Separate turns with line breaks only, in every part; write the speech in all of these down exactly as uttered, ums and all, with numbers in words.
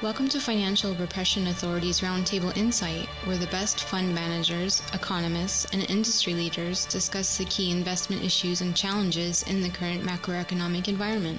Welcome to Financial Repression Authority's Roundtable Insight, where the best fund managers, economists, and industry leaders discuss the key investment issues and challenges in the current macroeconomic environment.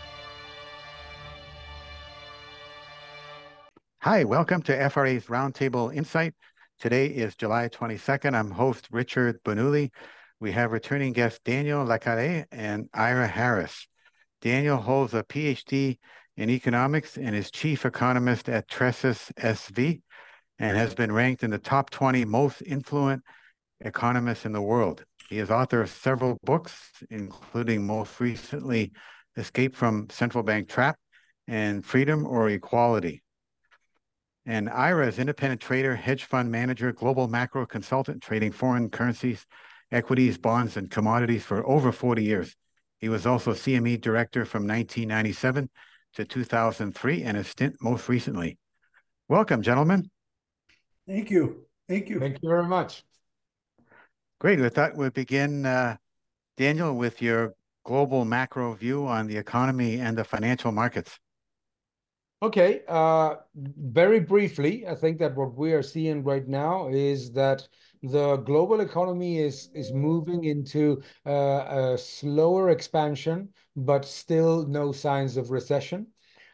Hi, welcome to F R A's Roundtable Insight. Today is July twenty-second. I'm host Richard Bernoulli. We have returning guests Daniel Lacarre and Ira Harris. Daniel holds a P H D in economics and is chief economist at Tressis S V and has been ranked in the top twenty most influent economists in the world. He is author of several books, including most recently Escape from Central Bank Trap and Freedom or Equality. And Ira is independent trader, hedge fund manager, global macro consultant, trading foreign currencies, equities, bonds, and commodities for over forty years. He was also C M E director from nineteen ninety-seven to two thousand three and a stint most recently. Welcome, gentlemen.
Thank you. Thank you.
Thank you very much.
Great. We thought we'd begin, uh, Daniel, with your global macro view on the economy and the financial markets.
Okay, uh, very briefly, I think that what we are seeing right now is that the global economy is is moving into uh, a slower expansion, but still no signs of recession.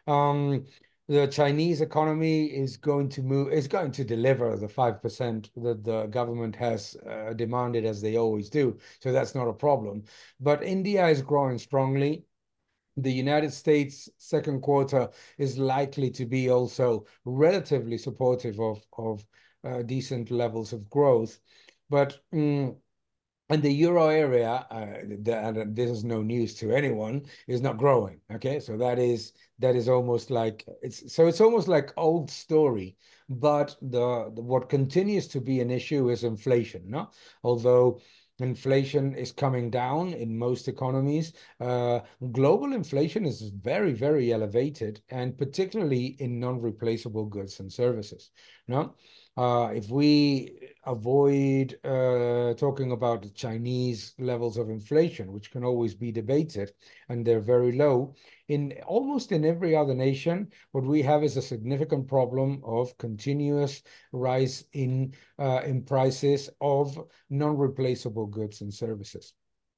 Um, the Chinese economy is going to move, is going to deliver the five percent that the government has uh, demanded, as they always do. So that's not a problem. But India is growing strongly. The United States second quarter is likely to be also relatively supportive of, of uh, decent levels of growth. But um, and the euro area, uh, the, this is no news to anyone, is not growing. Okay, so that is that is almost like it's so it's almost like old story. But the, the what continues to be an issue is inflation. No, although inflation is coming down in most economies, uh, global inflation is very, very elevated, and particularly in non-replaceable goods and services. No. Uh, if we avoid uh, talking about the Chinese levels of inflation, which can always be debated, and they're very low, in almost in every other nation, what we have is a significant problem of continuous rise in uh, in prices of non-replaceable goods and services.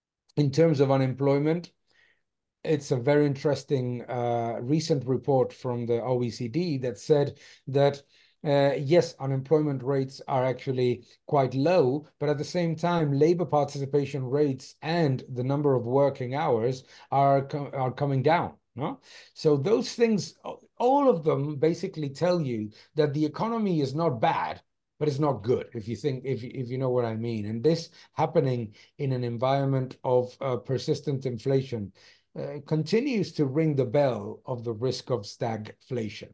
In terms of unemployment, it's a very interesting uh, recent report from the O E C D that said that Uh, yes, unemployment rates are actually quite low, but at the same time, labor participation rates and the number of working hours are are coming down. No? So those things, all of them basically tell you that the economy is not bad, but it's not good, if you think, if, if you know what I mean. And this happening in an environment of uh, persistent inflation uh, continues to ring the bell of the risk of stagflation.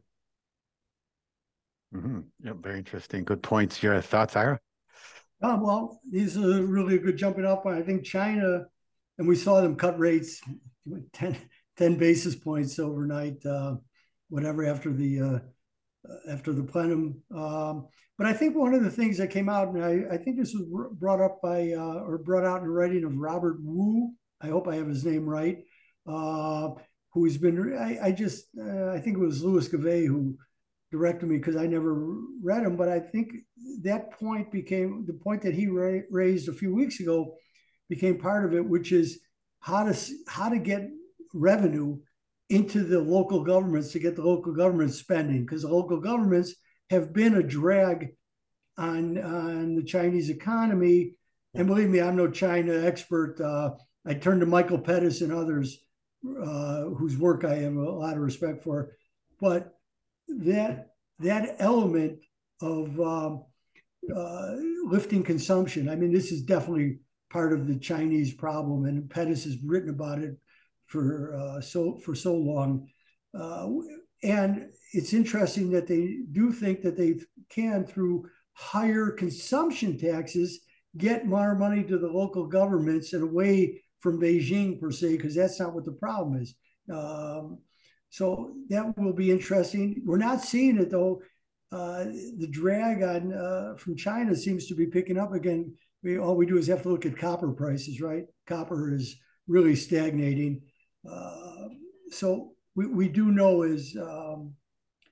Mm-hmm. Yeah, very interesting. Good points. Your thoughts, Ira?
Oh, well, these are really a good jumping off point. I think China, and we saw them cut rates ten, ten basis points overnight, uh, whatever, after the uh, after the plenum. Um, but I think one of the things that came out, and I, I think this was brought up by, uh, or brought out in writing of Robert Wu, I hope I have his name right, uh, who's been, I, I just, uh, I think it was Louis Gavay who directed me because I never read him, but I think that point became the point that he ra- raised a few weeks ago became part of it, which is how to how to get revenue into the local governments to get the local governments spending, because the local governments have been a drag on on the Chinese economy. And believe me, I'm no China expert. Uh, I turn to Michael Pettis and others uh, whose work I have a lot of respect for, but that that element of um, uh, lifting consumption. I mean, this is definitely part of the Chinese problem, and Pettis has written about it for uh, so for so long. Uh, and it's interesting that they do think that they can, through higher consumption taxes, get more money to the local governments and away from Beijing per se, because that's not what the problem is. Um, So that will be interesting. We're not seeing it though. Uh, the drag on uh, from China seems to be picking up again. We, all we do is have to look at copper prices, right? Copper is really stagnating. Uh, so we, we do know is um,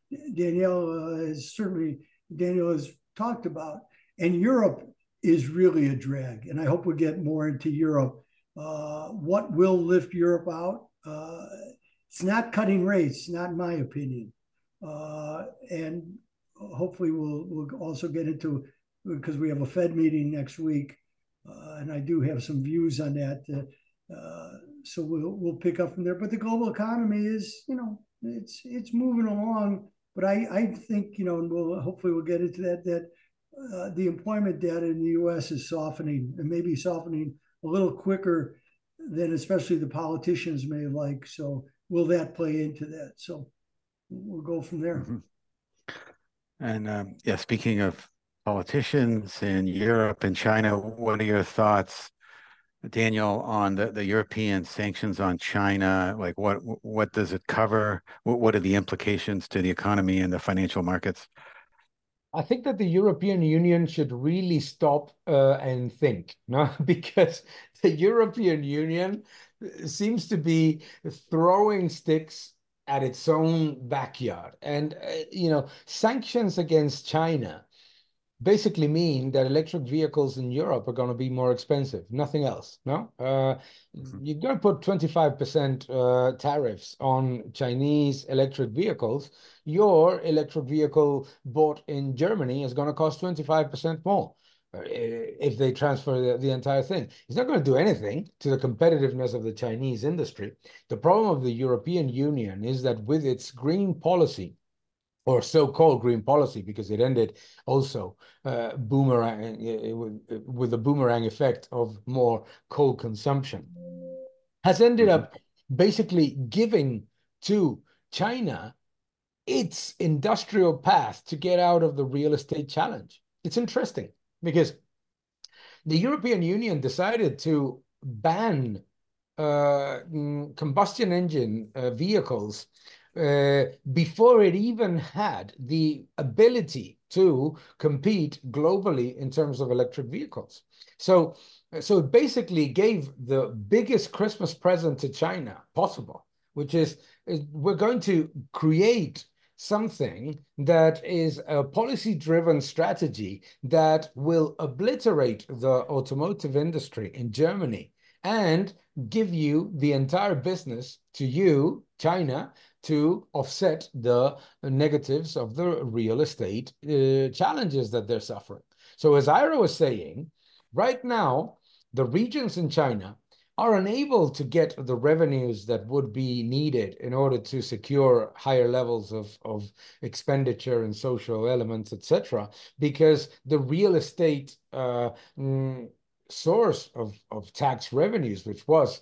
Danielle uh, has certainly, Daniel has talked about. And Europe is really a drag. And I hope we get more into Europe. Uh, what will lift Europe out? Uh, it's not cutting rates, not in my opinion. Uh, and hopefully we'll, we'll also get into, because we have a Fed meeting next week. Uh, and I do have some views on that. Uh, uh, so we'll, we'll pick up from there. But the global economy is, you know, it's, it's moving along. But I, I think, you know, and we'll hopefully we'll get into that, that uh, the employment data in the U S is softening, and maybe softening a little quicker than especially the politicians may like. So will that play into that? So we'll go from there.
Mm-hmm. And um, yeah, speaking of politicians in Europe and China, what are your thoughts, Daniel, on the, the European sanctions on China? Like what what does it cover? What, what are the implications to the economy and the financial markets?
I think that the European Union should really stop uh, and think, no? Because the European Union seems to be throwing sticks at its own backyard. And, uh, you know, sanctions against China basically mean that electric vehicles in Europe are going to be more expensive, nothing else, no? Uh,
Mm-hmm.
You're going to put twenty-five percent uh, tariffs on Chinese electric vehicles. Your electric vehicle bought in Germany is going to cost twenty-five percent more uh, if they transfer the, the entire thing. It's not going to do anything to the competitiveness of the Chinese industry. The problem of the European Union is that with its green policy, or so-called green policy, because it ended also uh, boomerang uh, with the boomerang effect of more coal consumption, has ended
Mm-hmm.
up basically giving to China its industrial path to get out of the real estate challenge. It's interesting because the European Union decided to ban uh, combustion engine uh, vehicles uh, before it even had the ability to compete globally in terms of electric vehicles. So, so it basically gave the biggest Christmas present to China possible, which is, is we're going to create something that is a policy-driven strategy that will obliterate the automotive industry in Germany and give you the entire business to you, China, to offset the negatives of the real estate uh, challenges that they're suffering. So as Ira was saying, right now, the regions in China are unable to get the revenues that would be needed in order to secure higher levels of, of expenditure and social elements, et cetera, because the real estate uh, mm, source of, of tax revenues, which was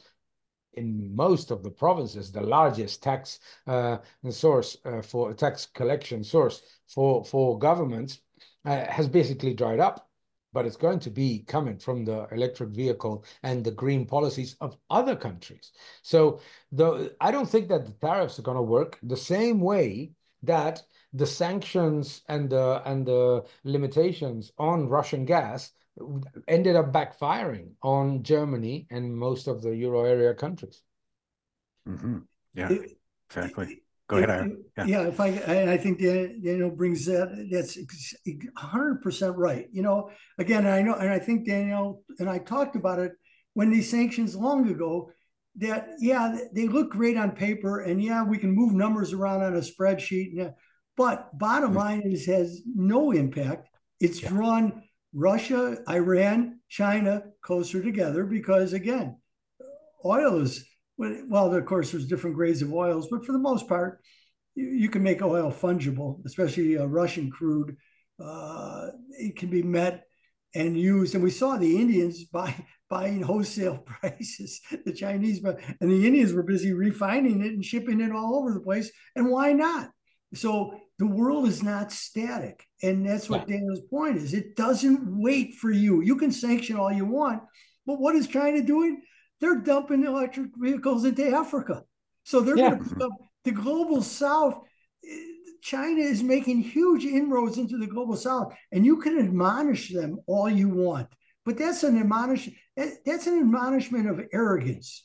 in most of the provinces the largest tax uh, source uh, for tax collection source for, for governments, uh, has basically dried up. But it's going to be coming from the electric vehicle and the green policies of other countries. So the, I don't think that the tariffs are going to work the same way that the sanctions and the, and the limitations on Russian gas ended up backfiring on Germany and most of the Euro area countries.
Mm-hmm. Yeah,
It,
exactly. Go ahead, Ira.
Yeah. yeah, if I, I think Daniel brings that, that's one hundred percent right. You know, again, I know, and I think Daniel and I talked about it when these sanctions long ago, that, yeah, they look great on paper, and yeah, we can move numbers around on a spreadsheet, but bottom mm-hmm. line is has no impact. It's yeah. drawn Russia, Iran, China closer together because, again, oil is, well, of course, there's different grades of oils, but for the most part, you, you can make oil fungible, especially uh, Russian crude. Uh, it can be met and used. And we saw the Indians buy, buying wholesale prices, the Chinese, and the Indians were busy refining it and shipping it all over the place. And why not? So the world is not static. And that's what yeah. Daniel's point is. It doesn't wait for you. You can sanction all you want, but what is China doing? They're dumping electric vehicles into Africa. So they're yeah. going to pick up the global south. China is making huge inroads into the global south, and you can admonish them all you want. But that's an admonish, that's an admonishment of arrogance,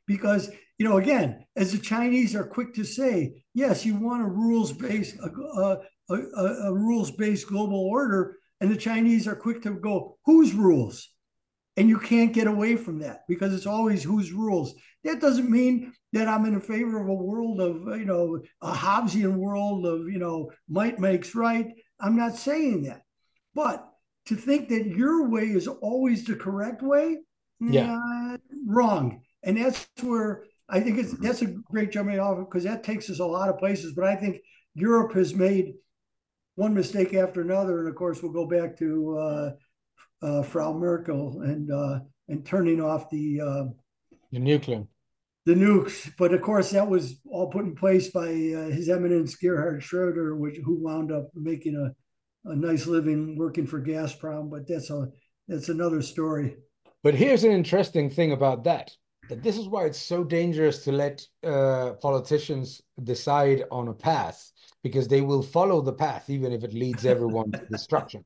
because, you know, again, as the Chinese are quick to say, yes, you want a rules-based a, a, a, a rules-based global order, and the Chinese are quick to go, whose rules? And you can't get away from that because it's always whose rules. That doesn't mean that I'm in favor of a world of, you know, a Hobbesian world of, you know, might makes right. I'm not saying that. But to think that your way is always the correct way, yeah, uh, wrong. And that's where I think it's that's a great jumping off because that takes us a lot of places. But I think Europe has made one mistake after another. And of course, we'll go back to uh, uh, Frau Merkel and uh, and turning off the uh,
the nuclear,
the nukes. But of course, that was all put in place by uh, His Eminence Gerhard Schroeder, which who wound up making a, a nice living working for Gazprom. But that's a that's another story.
But here's an interesting thing about that. That this is why it's so dangerous to let uh, politicians decide on a path, because they will follow the path, even if it leads everyone to destruction.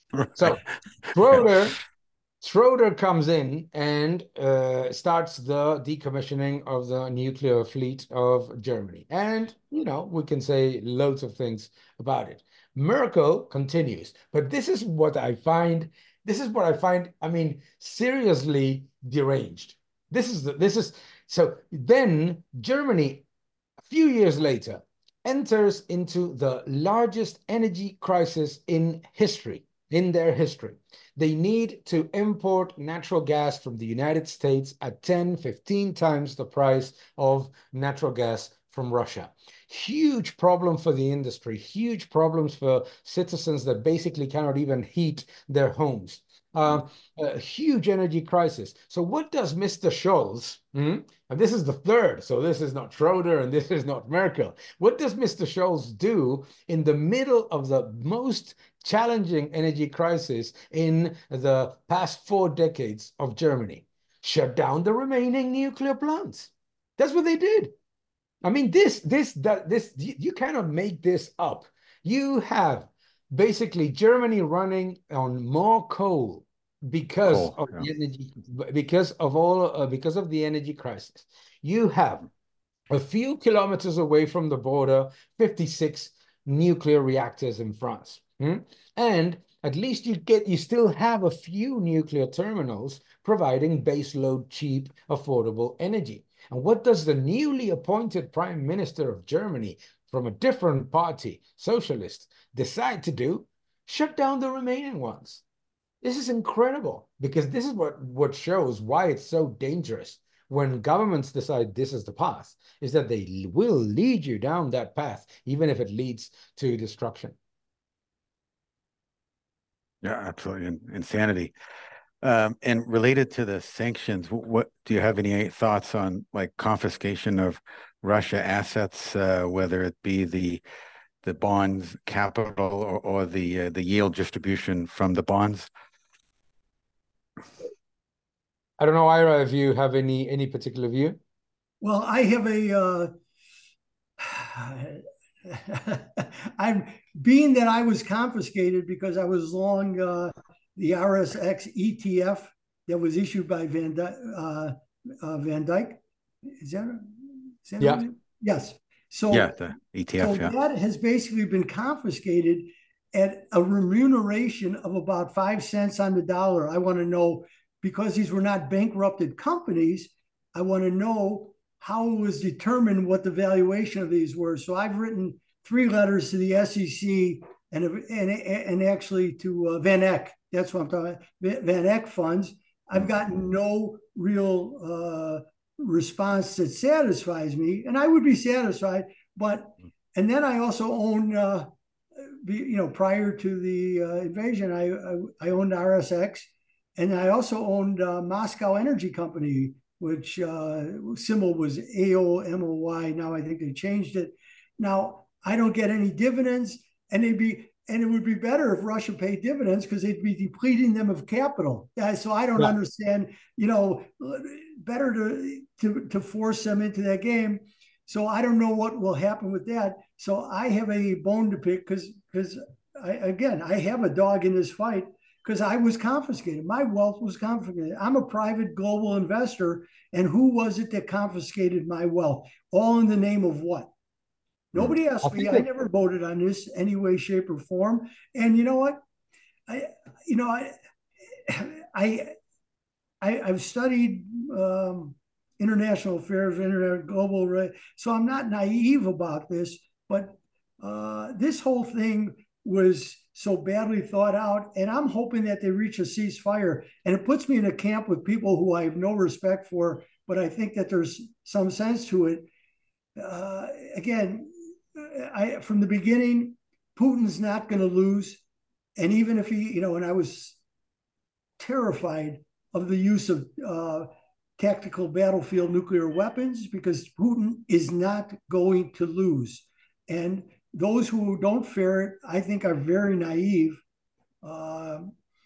So Schroeder, Schroeder comes in and uh, starts the decommissioning of the nuclear fleet of Germany. And, you know, we can say loads of things about it. Merkel continues. But this is what I find, this is what I find, I mean, seriously deranged. This is, the, this is, so then Germany, a few years later, enters into the largest energy crisis in history, in their history. They need to import natural gas from the United States at ten, fifteen times the price of natural gas from Russia. Huge problem for the industry, huge problems for citizens that basically cannot even heat their homes. Uh, a huge energy crisis. So what does Mister Scholz, hmm? And this is the third, so this is not Schroeder and this is not Merkel. What does Mister Scholz do in the middle of the most challenging energy crisis in the past four decades of Germany? Shut down the remaining nuclear plants. That's what they did. I mean, this, this, that, this, you cannot make this up. You have basically Germany running on more coal because coal, of yeah. the energy, because of all, uh, because of the energy crisis. You have a few kilometers away from the border, fifty-six nuclear reactors in France, hmm? And at least you get, you still have a few nuclear terminals providing baseload, cheap, affordable energy. And what does the newly appointed Prime Minister of Germany from a different party, socialist, decide to do? Shut down the remaining ones. This is incredible because this is what, what shows why it's so dangerous when governments decide this is the path, is that they will lead you down that path, even if it leads to destruction.
Yeah, absolutely. Insanity. Um, and related to the sanctions, what do you have any thoughts on like confiscation of Russia assets, uh, whether it be the the bonds capital or, or the uh, the yield distribution from the bonds?
I don't know, Ira, if you have any any particular view.
Well, I have a. Uh, I'm being that I was confiscated because I was long uh, the R S X E T F that was issued by Van Dyke. Uh, uh, Van Dyke, is that? Is that
yeah.
Yes. So
yeah, the E T F.
So
yeah.
that has basically been confiscated at a remuneration of about five cents on the dollar. I want to know, because these were not bankrupted companies, I want to know how it was determined what the valuation of these were. So I've written three letters to the S E C and and, and actually to uh, Van Eck. That's what I'm talking about, Van Eck funds. I've gotten no real uh, response that satisfies me, and I would be satisfied. But and then I also own, uh, you know, prior to the uh, invasion, I, I I owned R S X, and I also owned uh, Moscow Energy Company, which uh, symbol was A O M O Y. Now I think they changed it. Now I don't get any dividends, and they'd be, and it would be better if Russia paid dividends because they'd be depleting them of capital. Uh, so I don't yeah. understand. You know, better to, to to force them into that game. So I don't know what will happen with that. So I have a bone to pick because because I, again I have a dog in this fight. because I was confiscated. My wealth was confiscated. I'm a private global investor. And who was it that confiscated my wealth? All in the name of what? Nobody asked
I
me.
think
I
that,
never voted on this any way, shape, or form. And you know what? I, you know, I, I, I I've studied um, international affairs, internet, global, so I'm not naive about this. But uh, this whole thing was so badly thought out, and I'm hoping that they reach a ceasefire. And it puts me in a camp with people who I have no respect for, but I think that there's some sense to it. Uh, again, I from the beginning, Putin's not going to lose, and even if he, you know, and I was terrified of the use of uh, tactical battlefield nuclear weapons because Putin is not going to lose. And those who don't fear it, I think, are very naive. Uh,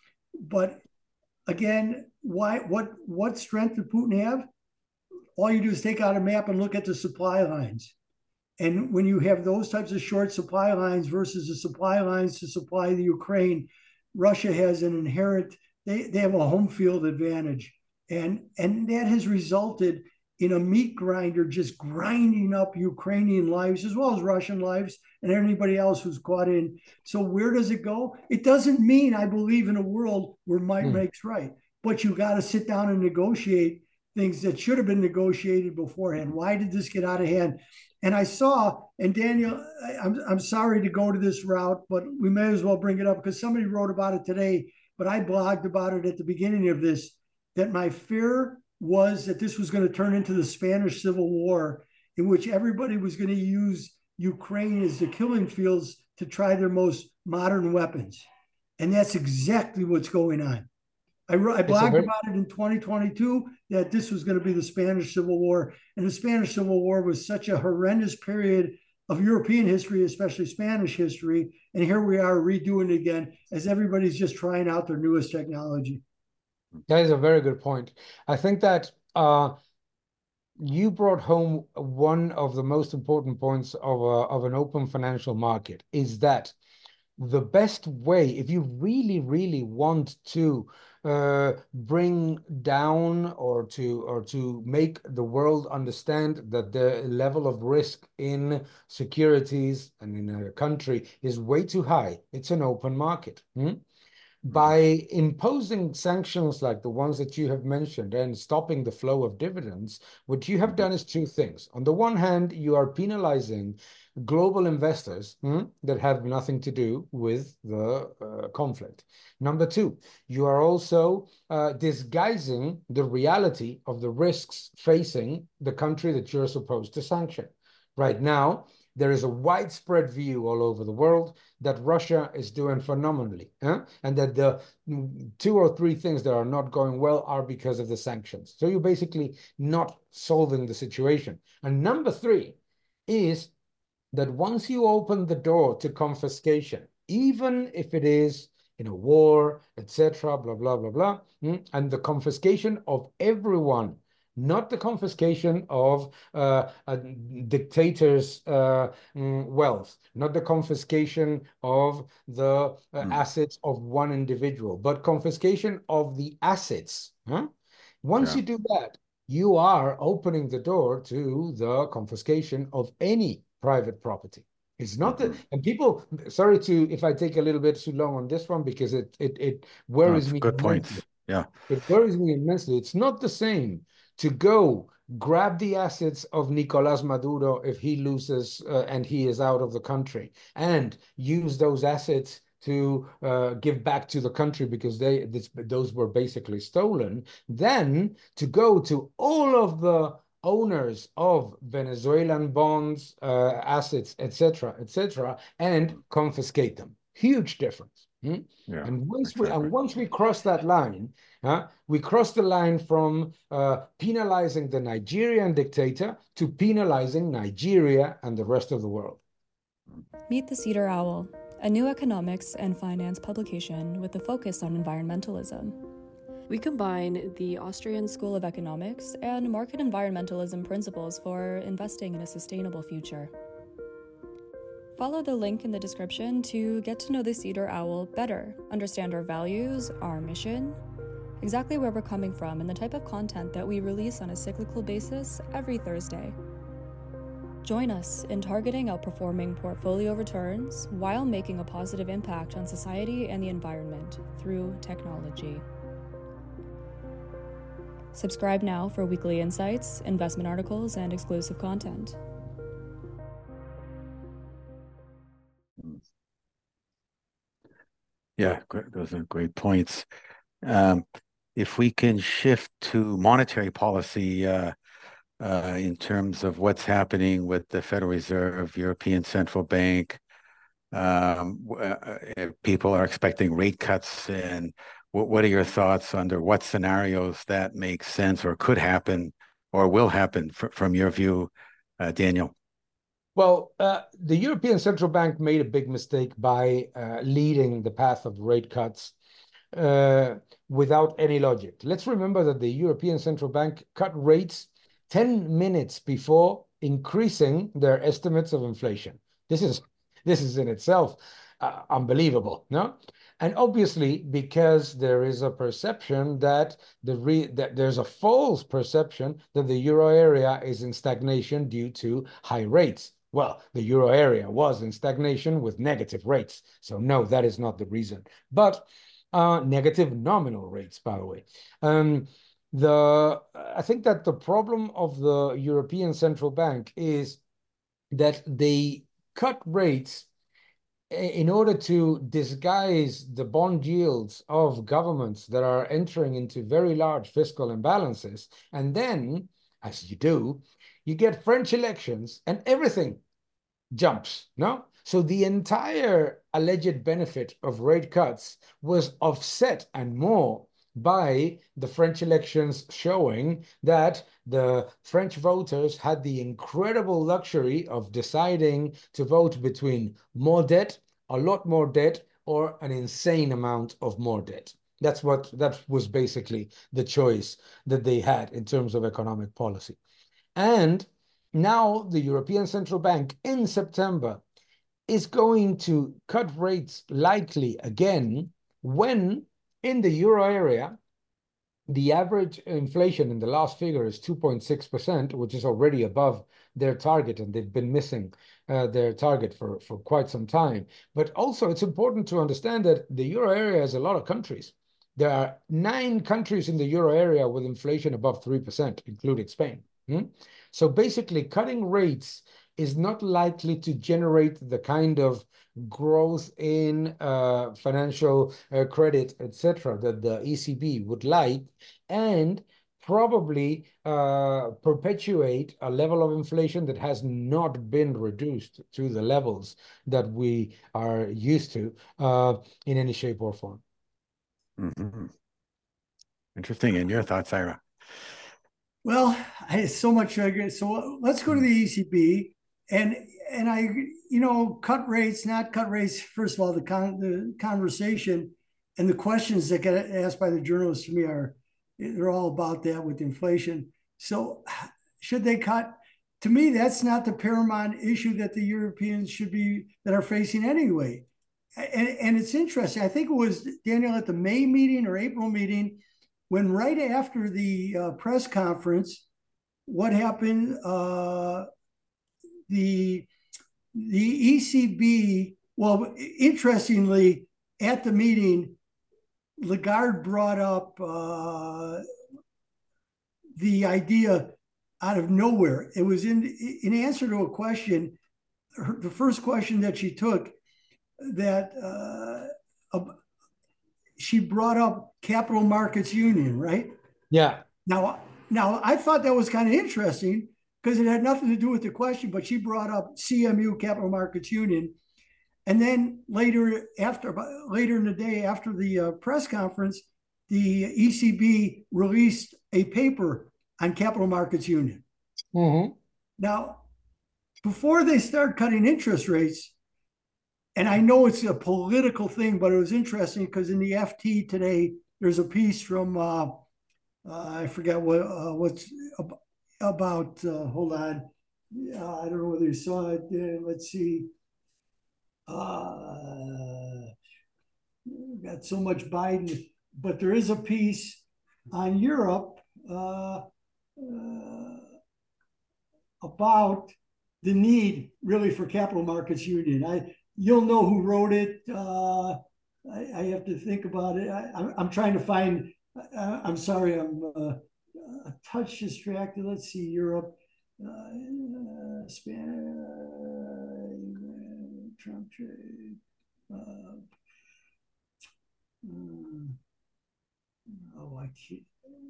but again, why? What? What strength did Putin have? All you do is take out a map and look at the supply lines. And when you have those types of short supply lines versus the supply lines to supply the Ukraine, Russia has an inherent, they, they have a home field advantage. And, and that has resulted in a meat grinder just grinding up Ukrainian lives as well as Russian lives and anybody else who's caught in. So where does it go? It doesn't mean I believe in a world where might mm. makes right, but you got to sit down and negotiate things that should have been negotiated beforehand. Why did this get out of hand? And I saw, and Daniel, I'm, I'm sorry to go to this route, but we may as well bring it up because somebody wrote about it today, but I blogged about it at the beginning of this, that my fear was that this was going to turn into the Spanish Civil War, in which everybody was going to use Ukraine as the killing fields to try their most modern weapons. And that's exactly what's going on. I, I blogged very- about it in twenty twenty-two that this was going to be the Spanish Civil War. And the Spanish Civil War was such a horrendous period of European history, especially Spanish history. And here we are redoing it again as everybody's just trying out their newest technology.
That is a very good point. I think that uh, you brought home one of the most important points of, a, of an open financial market is that the best way, if you really, really want to uh, bring down or to or to make the world understand that the level of risk in securities and in a country is way too high, it's an open market. Hmm? By imposing sanctions like the ones that you have mentioned and stopping the flow of dividends, what you have done is two things. On the one hand, you are penalizing global investors hmm, that have nothing to do with the uh, conflict. Number two, you are also uh, disguising the reality of the risks facing the country that you're supposed to sanction. Right now, there is a widespread view all over the world that Russia is doing phenomenally, huh? And that the two or three things that are not going well are because of the sanctions. So you're basically not solving the situation. And number three is that once you open the door to confiscation, even if it is in a war, et cetera, blah, blah, blah, blah, and the confiscation of everyone, not the confiscation of uh, a dictator's uh, wealth, not the confiscation of the uh, mm. assets of one individual, but confiscation of the assets. Huh? Once yeah. you do that, you are opening the door to the confiscation of any private property. It's not mm-hmm. the, and people, sorry to, if I take a little bit too long on this one, because it it, it worries
no,
me.
Good point. Yeah.
It worries me immensely. It's not the same to go grab the assets of Nicolas Maduro if he loses uh, and he is out of the country and use those assets to uh, give back to the country because they this, those were basically stolen, then to go to all of the owners of Venezuelan bonds, uh, assets, et cetera, et cetera, and confiscate them. Huge difference. Hmm?
Yeah,
and once
exactly.
we and once we cross that line, uh, we cross the line from uh, penalizing the Nigerian dictator to penalizing Nigeria and the rest of the world.
Meet the Cedar Owl, a new economics and finance publication with a focus on environmentalism. We combine the Austrian School of Economics and market environmentalism principles for investing in a sustainable future. Follow the link in the description to get to know the Cedar Owl better, understand our values, our mission, exactly where we're coming from, and the type of content that we release on a cyclical basis every Thursday. Join us in targeting outperforming portfolio returns while making a positive impact on society and the environment through technology. Subscribe now for weekly insights, investment articles, and exclusive content.
Yeah, those are great points. Um, if we can shift to monetary policy uh, uh, in terms of what's happening with the Federal Reserve, European Central Bank, um, uh, people are expecting rate cuts. And what, what are your thoughts under what scenarios that make sense or could happen or will happen fr from your view, uh, Daniel?
Well, uh, the European Central Bank made a big mistake by uh, leading the path of rate cuts uh, without any logic. Let's remember that the European Central Bank cut rates ten minutes before increasing their estimates of inflation. This is, this is in itself uh, unbelievable, no? And obviously, because there is a perception that the re that there's a false perception that the euro area is in stagnation due to high rates. Well, the euro area was in stagnation with negative rates. So no, that is not the reason. But uh, negative nominal rates, by the way. Um, the I think that the problem of the European Central Bank is that they cut rates in order to disguise the bond yields of governments that are entering into very large fiscal imbalances. And then, as you do, you get French elections and everything jumps, no? So the entire alleged benefit of rate cuts was offset and more by the French elections showing that the French voters had the incredible luxury of deciding to vote between more debt, a lot more debt, or an insane amount of more debt. That's what, that was basically the choice that they had in terms of economic policy. And now the European Central Bank in September is going to cut rates likely again when in the euro area, the average inflation in the last figure is two point six percent, which is already above their target, and they've been missing uh, their target for, for quite some time. But also it's important to understand that the euro area has a lot of countries. There are nine countries in the euro area with inflation above three percent, including Spain. Hmm? So basically, cutting rates is not likely to generate the kind of growth in uh, financial uh, credit, et cetera, that the E C B would like, and probably uh, perpetuate a level of inflation that has not been reduced to the levels that we are used to uh, in any shape or form.
Mm-hmm. Interesting. And your thoughts, Ira?
Well, I so much. Uh, so let's go to the E C B, and and I, you know, cut rates, not cut rates. First of all, the con the conversation and the questions that get asked by the journalists to me are, they're all about that with inflation. So, should they cut? To me, that's not the paramount issue that the Europeans should be that are facing anyway. And, and it's interesting. I think it was Daniel at the May meeting or April meeting, when right after the uh, press conference, what happened? Uh, the the E C B. Well, interestingly, at the meeting, Lagarde brought up uh, the idea out of nowhere. It was in in answer to a question, her, the first question that she took, that uh, she brought up Capital Markets Union, right?
Yeah.
Now, now I thought that was kind of interesting because it had nothing to do with the question, but she brought up C M U, Capital Markets Union. And then later, after later in the day, after the uh, press conference, the E C B released a paper on Capital Markets Union.
Mm-hmm.
Now, before they start cutting interest rates, and I know it's a political thing, but it was interesting because in the F T today, there's a piece from, uh, uh, I forget what uh, what's about, uh, hold on. Uh, I don't know whether you saw it. Uh, let's see. uh, got so much Biden, but there is a piece on Europe uh, uh, about the need really for capital markets union. I you'll know who wrote it. Uh, I, I have to think about it. I, I'm trying to find. I, I'm sorry, I'm uh, a touch distracted. Let's see, Europe, uh, Spain, uh, Trump trade. Uh, uh, oh, I can't.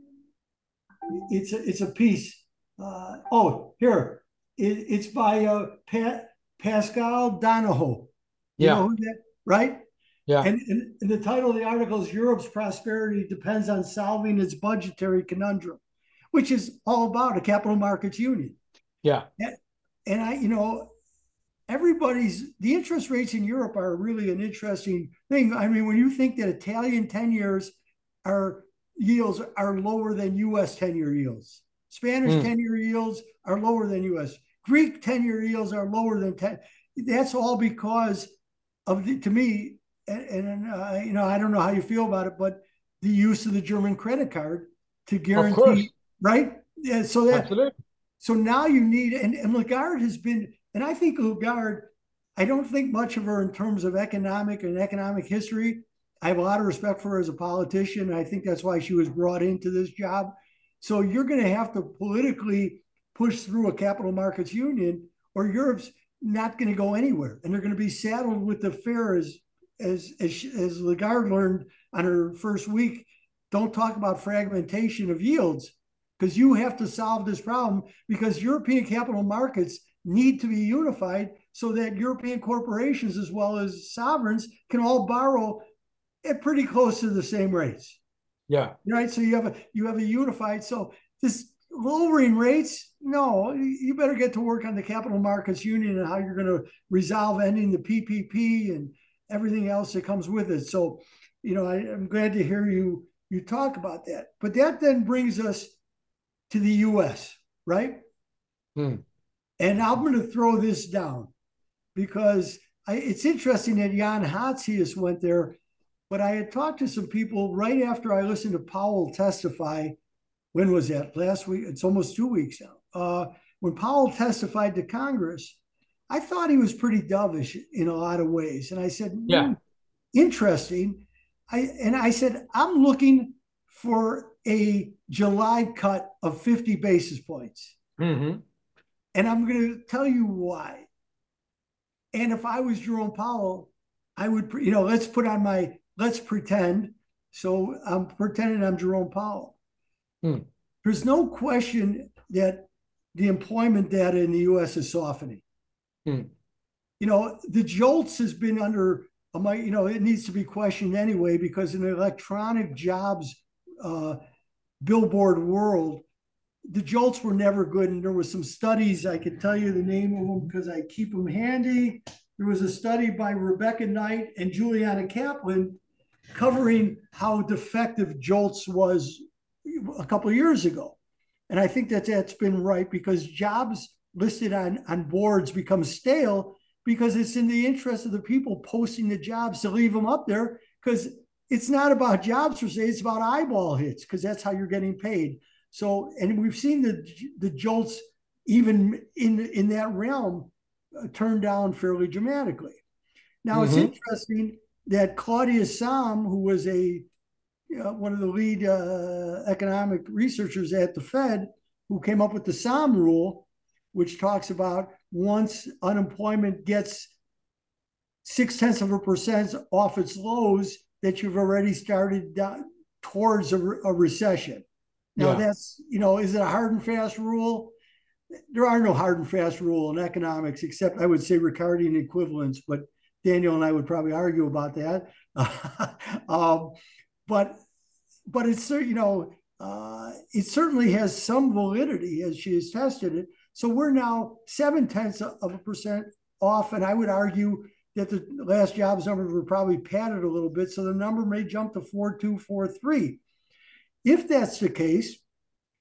It's a it's a piece. Uh, oh, here it, it's by uh, Pat Pascal Donohoe. You
Yeah.
know who that, right?
Yeah.
And, and, and the title of the article is Europe's prosperity depends on solving its budgetary conundrum, which is all about a capital markets union.
Yeah.
And, and I, you know, everybody's, the interest rates in Europe are really an interesting thing. I mean, when you think that Italian ten years are yields are lower than U S ten-year yields, Spanish mm. ten-year yields are lower than U S, Greek ten-year yields are lower than ten. That's all because of the, to me, and, and uh, you know, I don't know how you feel about it, but the use of the German credit card to guarantee, right? Yeah, so that,
Absolutely.
so now you need, and, and Lagarde has been, and I think Lagarde, I don't think much of her in terms of economic and economic history. I have a lot of respect for her as a politician. I think that's why she was brought into this job. So you're going to have to politically push through a capital markets union, or Europe's not going to go anywhere, and they're going to be saddled with the fear, as as as, as Lagarde learned on her first week. Don't talk about fragmentation of yields, because you have to solve this problem, because European capital markets need to be unified so that European corporations as well as sovereigns can all borrow at pretty close to the same rates.
Yeah.
Right. So you have a you have a unified. So this lowering rates, no, you better get to work on the capital markets union and how you're going to resolve ending the P P P and everything else that comes with it. So, you know, I, I'm glad to hear you you talk about that. But that then brings us to the U S, right?
Hmm.
And I'm going to throw this down because I, it's interesting that Jan Hatzius went there, but I had talked to some people right after I listened to Powell testify. When was that? Last week? It's almost two weeks now. Uh, when Powell testified to Congress, I thought he was pretty dovish in a lot of ways. And I said,
yeah,
mm, interesting. I and I said, I'm looking for a July cut of fifty basis points.
Mm-hmm.
And I'm going to tell you why. And if I was Jerome Powell, I would, you know, let's put on my, let's pretend. So I'm pretending I'm Jerome Powell.
Hmm.
There's no question that the employment data in the U S is softening.
Hmm.
You know, the JOLTS has been under, a, you know, it needs to be questioned anyway, because in the electronic jobs uh, billboard world, the JOLTS were never good. And there was some studies, I could tell you the name of them because I keep them handy. There was a study by Rebecca Knight and Juliana Kaplan covering how defective JOLTS was a couple of years ago. And I think that that's been right, because jobs listed on, on boards become stale because it's in the interest of the people posting the jobs to leave them up there, because it's not about jobs per se, it's about eyeball hits, because that's how you're getting paid. So, and we've seen the the JOLTS even in, in that realm uh, turn down fairly dramatically. Now, mm-hmm. It's interesting that Claudia Sahm, who was a you know, one of the lead uh, economic researchers at the Fed, who came up with the Sahm rule, which talks about once unemployment gets six tenths of a percent off its lows, that you've already started down towards a, a recession. Now, yeah. that's, you know, is it a hard and fast rule? There are no hard and fast rule in economics, except I would say Ricardian equivalence, but Daniel and I would probably argue about that. um, but but it's, you know, uh, it certainly has some validity as she has tested it. So we're now seven tenths of a percent off, and I would argue that the last jobs numbers were probably padded a little bit, so the number may jump to four two, four three. If that's the case,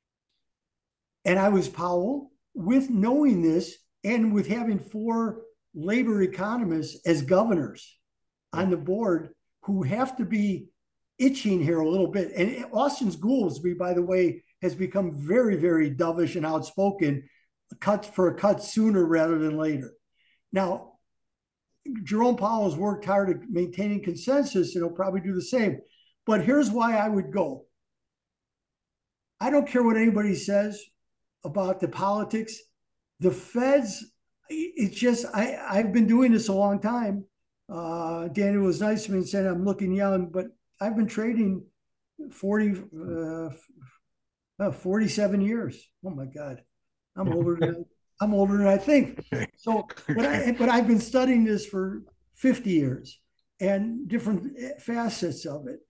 and I was Powell, with knowing this and with having four labor economists as governors on the board who have to be itching here a little bit. And Austin Goolsbee, by the way, has become very, very dovish and outspoken, cut for a cut sooner rather than later. Now, Jerome Powell has worked hard at maintaining consensus, and he'll probably do the same. But here's why I would go. I don't care what anybody says about the politics. The Feds, it's just, I, I've been doing this a long time. Uh, Daniel was nice to me and said I'm looking young, but I've been trading forty, uh, uh, forty-seven years. Oh my God, I'm older than I, I'm older than I think. So, but I, but I've been studying this for fifty years and different facets of it.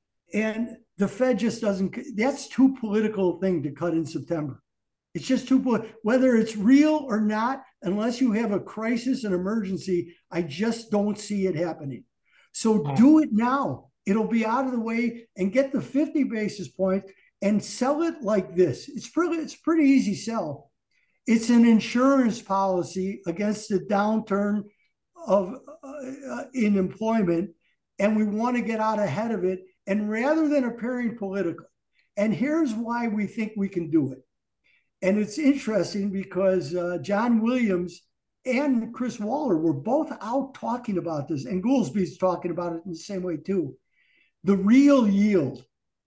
And the Fed just doesn't, that's too political thing to cut in September. It's just too, whether it's real or not, unless you have a crisis, an emergency, I just don't see it happening. So do it now. It'll be out of the way, and get the fifty basis points and sell it like this. It's pretty, it's pretty easy sell. It's an insurance policy against the downturn of uh, in employment, and we want to get out ahead of it. And rather than appearing political, and here's why we think we can do it. And it's interesting because uh, John Williams and Chris Waller were both out talking about this, and Goolsbee's talking about it in the same way too. The real yield,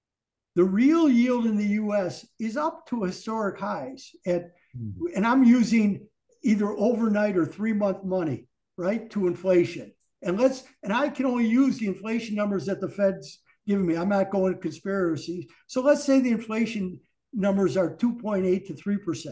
the real yield in the U S is up to historic highs at, mm-hmm. and I'm using either overnight or three-month money, right, to inflation. And let's, and I can only use the inflation numbers that the Fed's giving me. I'm not going to conspiracy. So let's say the inflation numbers are two point eight to three percent.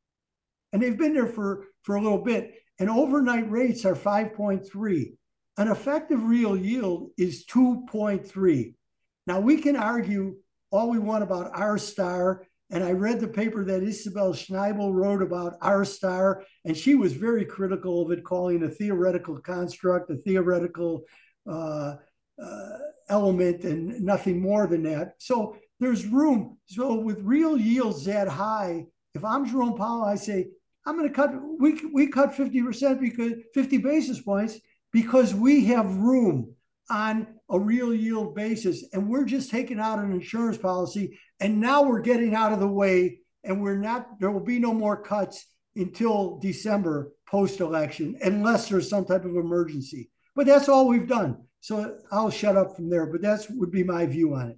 And they've been there for, for a little bit. And overnight rates are five point three. An effective real yield is two point three. Now, we can argue all we want about R star, and I read the paper that Isabel Schneibel wrote about R star, and she was very critical of it, calling a theoretical construct, a theoretical uh, uh, element, and nothing more than that. So there's room. So with real yields that high, if I'm Jerome Powell, I say, I'm going to cut, we, we cut fifty percent because fifty basis points because we have room on a real yield basis. And we're just taking out an insurance policy. And now we're getting out of the way, and we're not, there will be no more cuts until December post-election, unless there's some type of emergency. But that's all we've done. So I'll shut up from there, but that would be my view on it.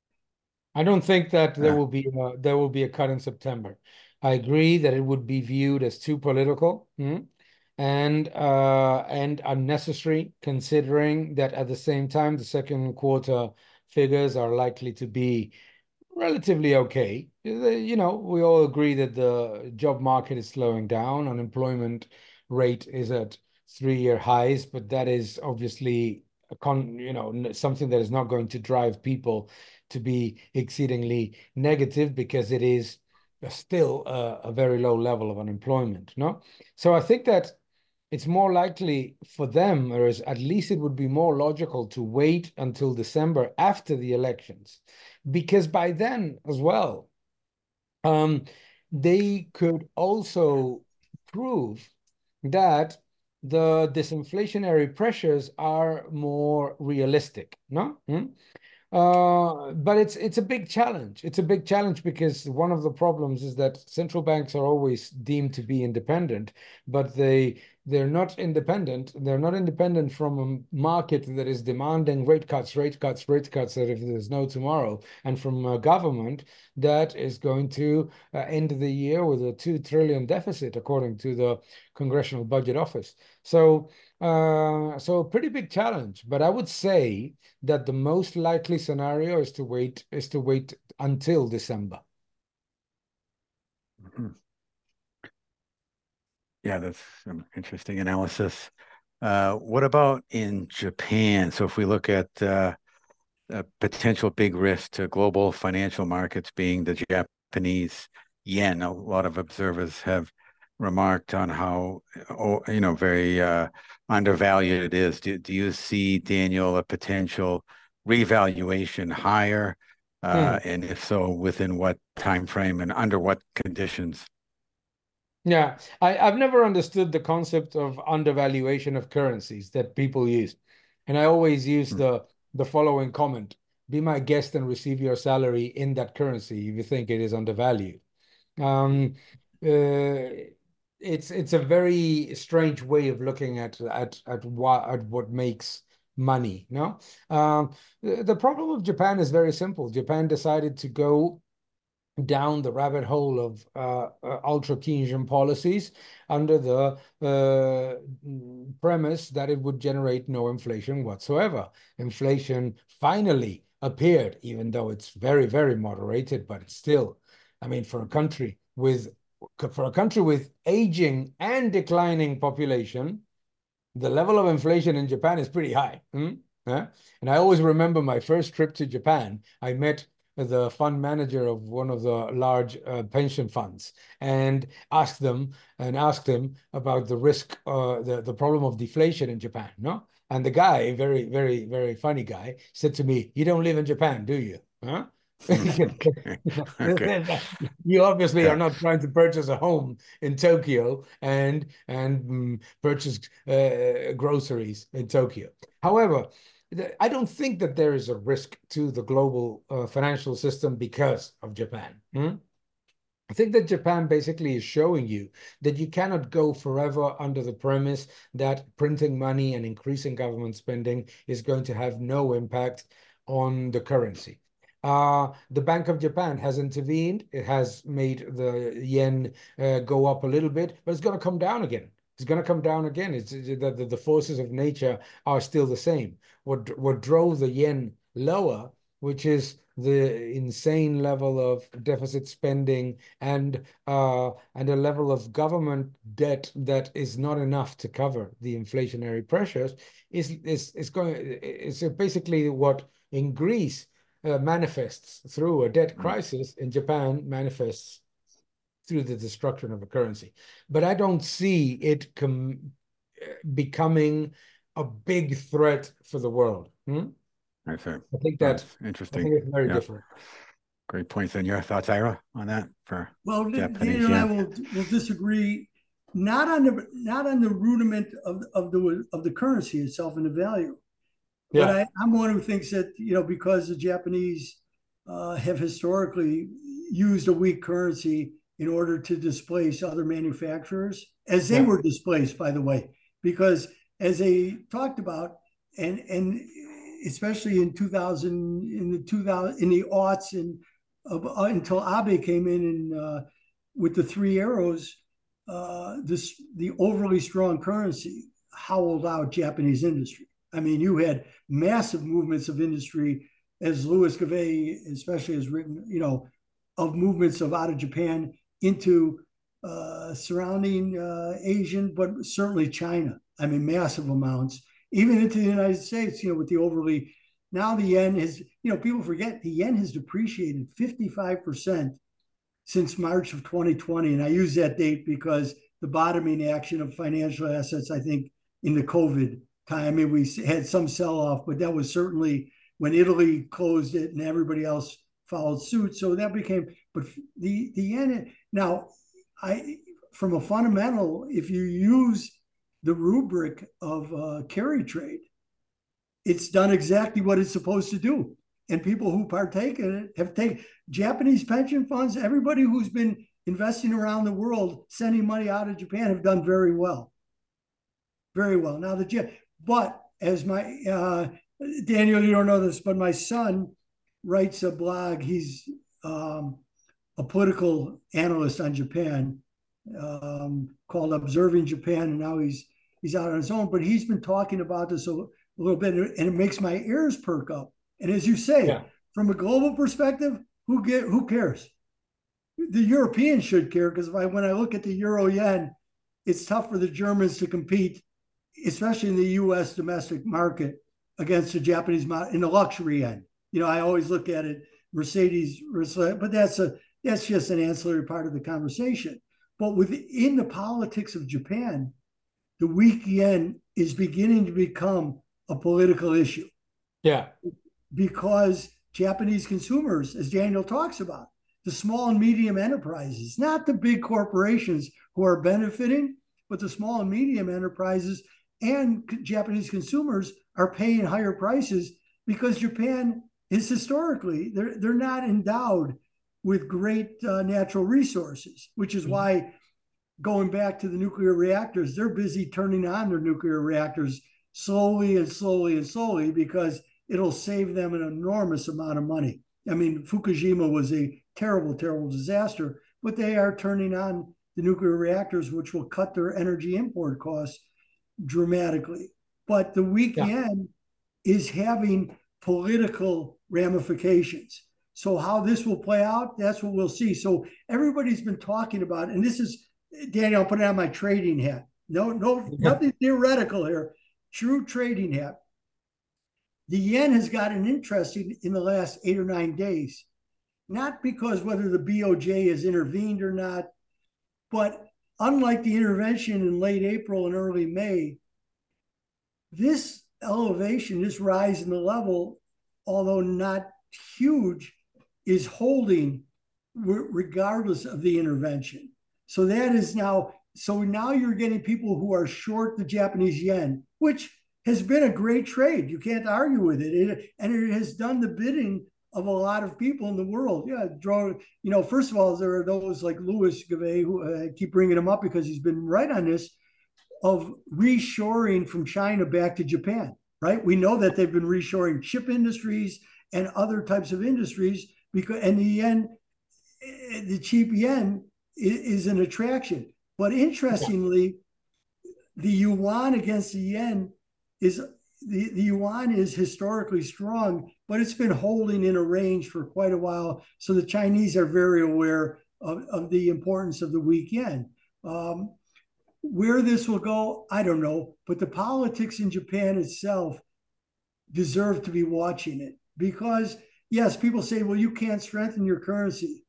I don't think that there will be a, there will be a cut in September. I agree that it would be viewed as too political mm, and uh, and unnecessary, considering that at the same time the second quarter figures are likely to be relatively okay. You know, we all agree that the job market is slowing down. Unemployment rate is at three-year highs, but that is obviously a con, you know, something that is not going to drive people to be exceedingly negative, because it is still a, a very low level of unemployment. No, so I think that it's more likely for them, or at least it would be more logical to wait until December after the elections, because by then as well, um, they could also prove that the disinflationary pressures are more realistic. No. Hmm? Uh, but it's it's a big challenge. It's a big challenge because one of the problems is that central banks are always deemed to be independent, but they they're not independent. They're not independent from a market that is demanding rate cuts, rate cuts, rate cuts, that if there's no tomorrow, and from a government that is going to uh, end the year with a two trillion deficit, according to the Congressional Budget Office. So. Uh, so a pretty big challenge, but I would say that the most likely scenario is to wait is to wait until December.
Mm-hmm. Yeah, that's some interesting analysis. Uh, what about in Japan? So if we look at uh, a potential big risk to global financial markets being the Japanese yen, a lot of observers have remarked on how, you know, very uh, undervalued it is. Do, do you see, Daniel, a potential revaluation higher? Uh, hmm. And if so, within what time frame and under what conditions?
Yeah, I, I've never understood the concept of undervaluation of currencies that people use. And I always use
Hmm.
the the following comment: be my guest and receive your salary in that currency if you think it is undervalued. Um, uh, it's it's a very strange way of looking at at at what at what makes money, no? Um, the, the problem of Japan is very simple. Japan decided to go down the rabbit hole of uh, uh, ultra Keynesian policies under the uh, premise that it would generate no inflation whatsoever. Inflation finally appeared, even though it's very, very moderated, but it's still, I mean, for a country with for a country with aging and declining population, the level of inflation in Japan is pretty high. Hmm? Yeah? And I always remember my first trip to Japan. I met the fund manager of one of the large uh, pension funds and asked them and asked him about the risk, uh, the, the problem of deflation in Japan. No? And the guy, very, very, very funny guy, said to me, "You don't live in Japan, do you? Huh?"
Okay. Okay.
You obviously are
Yeah.
not trying to purchase a home in Tokyo and and mm, purchase uh, groceries in Tokyo. However, I don't think that there is a risk to the global uh, financial system because of Japan. Hmm? I think that Japan basically is showing you that you cannot go forever under the premise that printing money and increasing government spending is going to have no impact on the currency. Uh, the Bank of Japan has intervened. It has made the yen uh, go up a little bit, but it's going to come down again. It's going to come down again. It's the, the, the forces of nature are still the same. What what drove the yen lower, which is the insane level of deficit spending and uh, and a level of government debt that is not enough to cover the inflationary pressures, is is is going is basically what in Greece uh, manifests through a debt
Mm.
crisis, in Japan manifests through the destruction of a currency. But I don't see it com becoming a big threat for the world. Hmm?
I see.
I think
Well,
that
that's
I
interesting.
think it's very
Yeah.
different.
Great points. And your thoughts, Ira, on that for
Well, Daniel
Japanese
and I
yen?
will will disagree, not on the not on the rudiment of of the of the currency itself and the value, but
Yeah.
I, I'm one who thinks that, you know, because the Japanese uh, have historically used a weak currency in order to displace other manufacturers, as they
Yeah.
were displaced, by the way, because as they talked about, and and especially in two thousand, in the two thousand, in the aughts, and uh, until Abe came in and uh, with the three arrows, uh, this the overly strong currency howled out Japanese industry. I mean, you had massive movements of industry, as Louis Gavay especially has written, you know, of movements of out of Japan into uh, surrounding uh, Asian, but certainly China. I mean, massive amounts, even into the United States, you know, with the overly, now the yen has, you know, people forget the yen has depreciated fifty-five percent since March of twenty twenty. And I use that date because the bottoming action of financial assets, I think, in the COVID time, I mean, we had some sell off, but that was certainly when Italy closed it and everybody else followed suit. So that became, but the, the yen, now, I, from a fundamental, if you use the rubric of uh, carry trade, it's done exactly what it's supposed to do. And people who partake in it have taken Japanese pension funds, everybody who's been investing around the world, sending money out of Japan, have done very well. Very well. Now, the but as my uh, Daniel, you don't know this, but my son writes a blog. He's um, a political analyst on Japan um, called Observing Japan, and now he's he's out on his own. But he's been talking about this a, a little bit, and it makes my ears perk up. And as you say,
Yeah.
from a global perspective, who get who cares? The Europeans should care, because if I when I look at the euro yen, it's tough for the Germans to compete, especially in the U S domestic market, against the Japanese in the luxury end. You know, I always look at it, Mercedes, but that's a that's just an ancillary part of the conversation. But within the politics of Japan, the weak yen is beginning to become a political issue.
Yeah.
Because Japanese consumers, as Daniel talks about, the small and medium enterprises, not the big corporations who are benefiting, but the small and medium enterprises and Japanese consumers are paying higher prices because Japan is historically, they're, they're not endowed with great uh, natural resources, which is why going back to the nuclear reactors, they're busy turning on their nuclear reactors slowly and slowly and slowly because it'll save them an enormous amount of money. I mean, Fukushima was a terrible, terrible disaster, but they are turning on the nuclear reactors, which will cut their energy import costs dramatically. But the weak yeah. yen is having political ramifications. So how this will play out, that's what we'll see. So everybody's been talking about, and this is, Daniel, I'll put it on my trading hat. No, no, nothing theoretical here. True trading hat. The yen has gotten interesting in the last eight or nine days, not because whether the B O J has intervened or not, but unlike the intervention in late April and early May, this elevation, this rise in the level, although not huge, is holding regardless of the intervention. So that is now, so now you're getting people who are short the Japanese yen, which has been a great trade. You can't argue with it. it and it has done the bidding of a lot of people in the world. Yeah, draw, you know, first of all, there are those like Louis Gavay, who I uh, keep bringing him up because he's been right on this, of reshoring from China back to Japan, right? We know that they've been reshoring chip industries and other types of industries because, and the yen, the cheap yen is, is an attraction. But interestingly, the yuan against the yen is, the, the yuan is historically strong, but it's been holding in a range for quite a while. So the Chinese are very aware of, of the importance of the weak yen. Um, where this will go, I don't know, but the politics in Japan itself deserve to be watching it because, yes, people say, well, you can't strengthen your currency.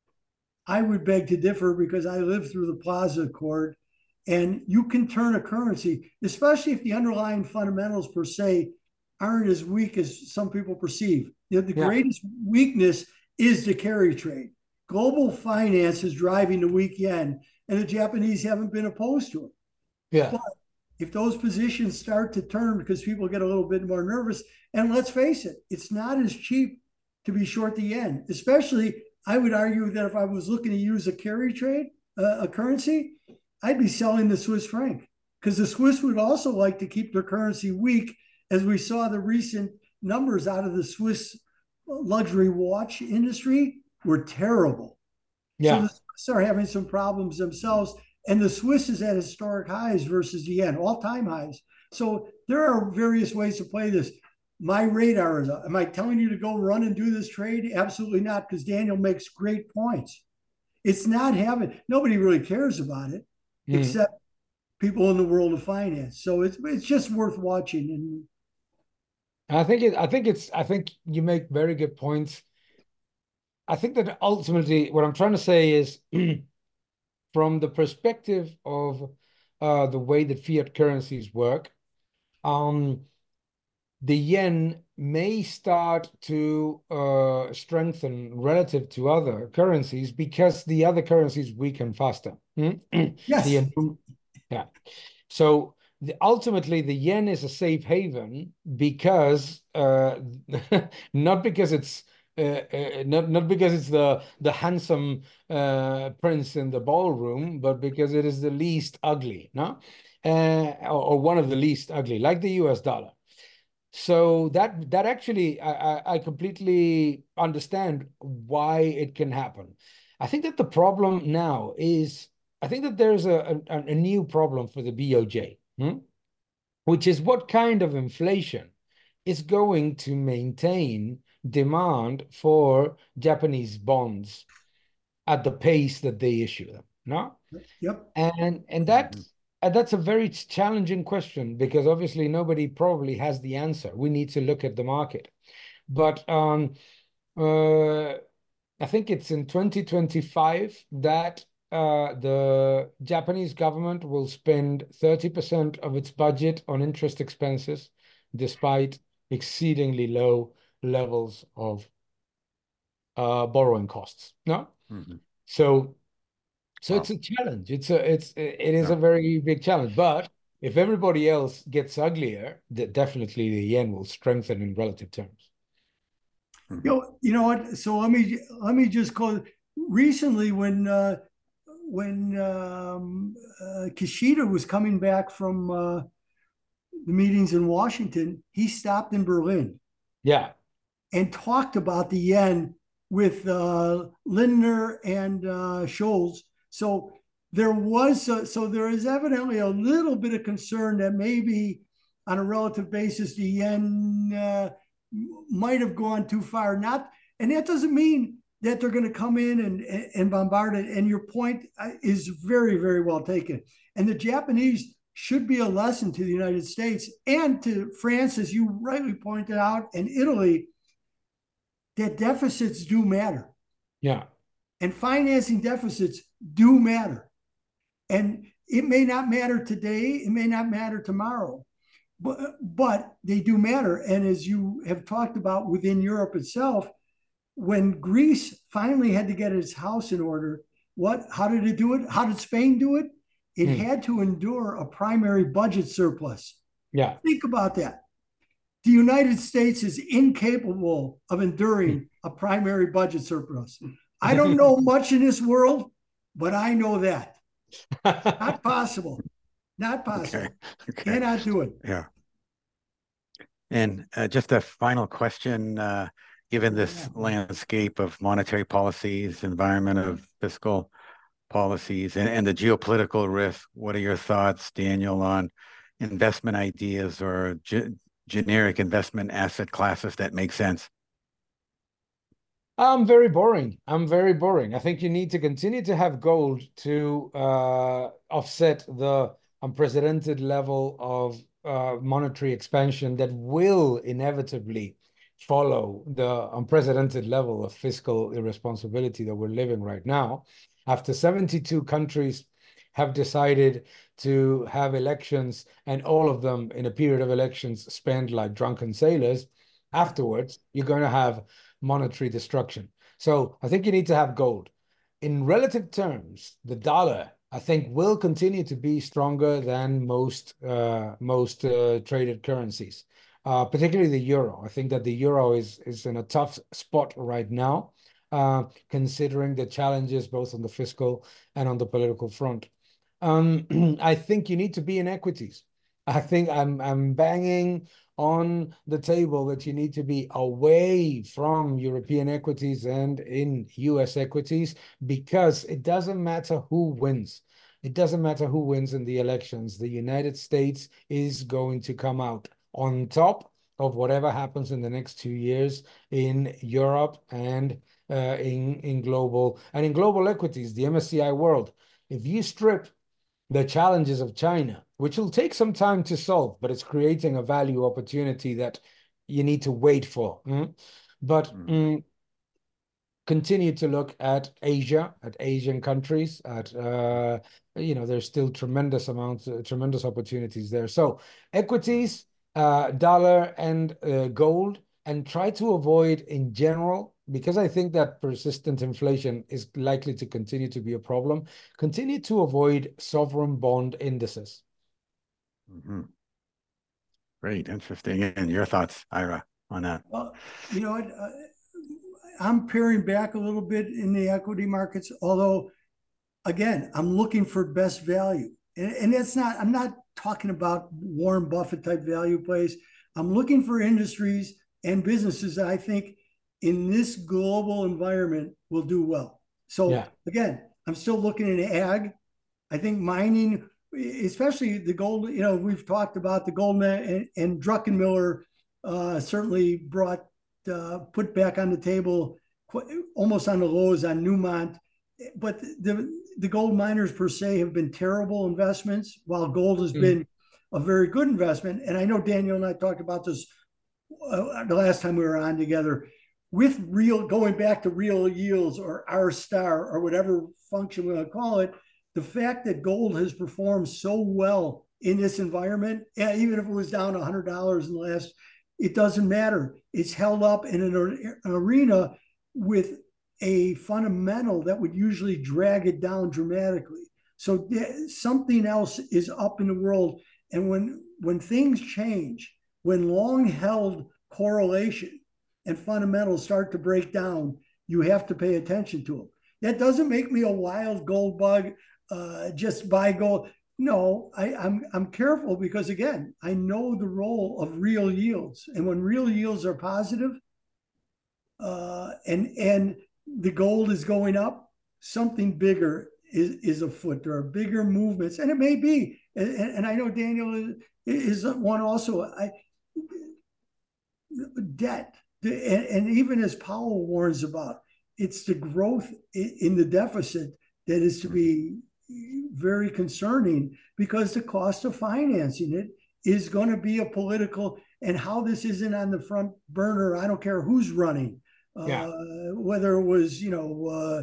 I would beg to differ because I lived through the Plaza Accord, and you can turn a currency, especially if the underlying fundamentals per se aren't as weak as some people perceive. You know, the yeah. greatest weakness is the carry trade. Global finance is driving the weak yen, and the Japanese haven't been opposed to it.
Yeah.
But if those positions start to turn because people get a little bit more nervous, and let's face it, it's not as cheap to be short the yen, especially I would argue that if I was looking to use a carry trade, uh, a currency, I'd be selling the Swiss franc because the Swiss would also like to keep their currency weak, as we saw the recent numbers out of the Swiss luxury watch industry were terrible.
Yeah.
So the Swiss are having some problems themselves, and the Swiss is at historic highs versus the yen, all-time highs. So there are various ways to play this. My radar is up. Am I telling you to go run and do this trade? Absolutely not, because Daniel makes great points. It's not having, nobody really cares about it, mm. except people in the world of finance. So it's it's just worth watching.
And I think it, I think it's, I think you make very good points. I think that ultimately what I'm trying to say is from the perspective of uh, the way that fiat currencies work, um, the yen may start to uh, strengthen relative to other currencies because the other currencies weaken faster.
Yes.
The, yeah. So the, ultimately, the yen is a safe haven because uh, not because it's uh, uh, not not because it's the the handsome uh, prince in the ballroom, but because it is the least ugly, no, uh, or, or one of the least ugly, like the U S dollar. So that that actually, I, I completely understand why it can happen. I think that the problem now is, I think that there's a, a, a new problem for the B O J, hmm? which is what kind of inflation is going to maintain demand for Japanese bonds at the pace that they issue them, no?
Yep.
And, and that... Mm-hmm. And that's a very challenging question because obviously nobody probably has the answer. We need to look at the market. But um, uh, I think it's in twenty twenty-five that uh, the Japanese government will spend thirty percent of its budget on interest expenses, despite exceedingly low levels of uh, borrowing costs. No,
Mm-hmm.
so so
Wow.
it's a challenge. It's a it's it is
Yeah.
a very big challenge. But if everybody else gets uglier, th- definitely the yen will strengthen in relative terms.
Mm-hmm.
You know, you know what? So let me let me just close. Recently, when uh, when um, uh, Kishida was coming back from uh, the meetings in Washington, he stopped in Berlin
Yeah.
and talked about the yen with uh, Lindner and uh, Scholz. So there was, a, so there is evidently a little bit of concern that maybe on a relative basis, the yen uh, might have gone too far. Not, and that doesn't mean that they're going to come in and, and bombard it. And your point is very, very well taken. And the Japanese should be a lesson to the United States and to France, as you rightly pointed out, and Italy, that deficits do matter.
Yeah.
And financing deficits do matter. And it may not matter today, it may not matter tomorrow, but, but they do matter. And as you have talked about within Europe itself, when Greece finally had to get its house in order, what, how did it do it? How did Spain do it? It mm. had to endure a primary budget surplus.
Yeah.
Think about that. The United States is incapable of enduring a primary budget surplus. I don't know much in this world, but I know that. Not possible. Not possible.
Okay. Okay.
Cannot do it.
Yeah. And uh, just a final question, uh, given this yeah. landscape of monetary policies, environment of fiscal policies, and, and the geopolitical risk, what are your thoughts, Daniel, on investment ideas or ge- generic investment asset classes that make sense?
I'm very boring. I'm very boring. I think you need to continue to have gold to uh, offset the unprecedented level of uh, monetary expansion that will inevitably follow the unprecedented level of fiscal irresponsibility that we're living right now. After seventy-two countries have decided to have elections, and all of them in a period of elections spend like drunken sailors, afterwards, you're going to have monetary destruction. So I think you need to have gold. In relative terms, the dollar, I think, will continue to be stronger than most uh, most uh, traded currencies, uh, particularly the euro. I think that the euro is is in a tough spot right now, uh, considering the challenges both on the fiscal and on the political front. Um, I think you need to be in equities. I think I'm I'm banging on the table that you need to be away from European equities and in U S equities, because it doesn't matter who wins. It doesn't matter who wins in the elections. The United States is going to come out on top of whatever happens in the next two years in Europe and uh, in, in global and in global equities, the M S C I world. If you strip the challenges of China, which will take some time to solve, but it's creating a value opportunity that you need to wait for. Mm? But mm. Mm, continue to look at Asia, at Asian countries, at, uh, you know, there's still tremendous amounts, uh, tremendous opportunities there. So equities, uh, dollar and uh, gold, and try to avoid in general, because I think that persistent inflation is likely to continue to be a problem, continue to avoid sovereign bond indices.
Mm-hmm. Great, interesting. And your thoughts, Ira, on that?
Well, you know what? Uh, I'm paring back a little bit in the equity markets, although, again, I'm looking for best value. And, and that's not, I'm not talking about Warren Buffett type value plays. I'm looking for industries and businesses that I think in this global environment will do well. So yeah. Again, I'm still looking at ag. I think mining, especially the gold, you know, we've talked about the gold and, and Druckenmiller uh, certainly brought, uh, put back on the table almost on the lows on Newmont. But the, the gold miners per se have been terrible investments, while gold has mm. been a very good investment. And I know Daniel and I talked about this uh, the last time we were on together. With real, going back to real yields or R star or whatever function we want to call it, the fact that gold has performed so well in this environment, even if it was down one hundred dollars in the last, it doesn't matter. It's held up in an, an arena with a fundamental that would usually drag it down dramatically. So something else is up in the world. And when, when things change, when long-held correlation and fundamentals start to break down, you have to pay attention to them. That doesn't make me a wild gold bug, uh, just buy gold. No, I, I'm, I'm careful because, again, I know the role of real yields. And when real yields are positive uh, and, and the gold is going up, something bigger is, is afoot. There are bigger movements, and it may be. And, and I know Daniel is, is one also. I, debt, and, and even as Powell warns about, it's the growth in the deficit that is to be very concerning, because the cost of financing it is going to be a political, and how this isn't on the front burner. I don't care who's running, yeah. uh, whether it was, you know, uh,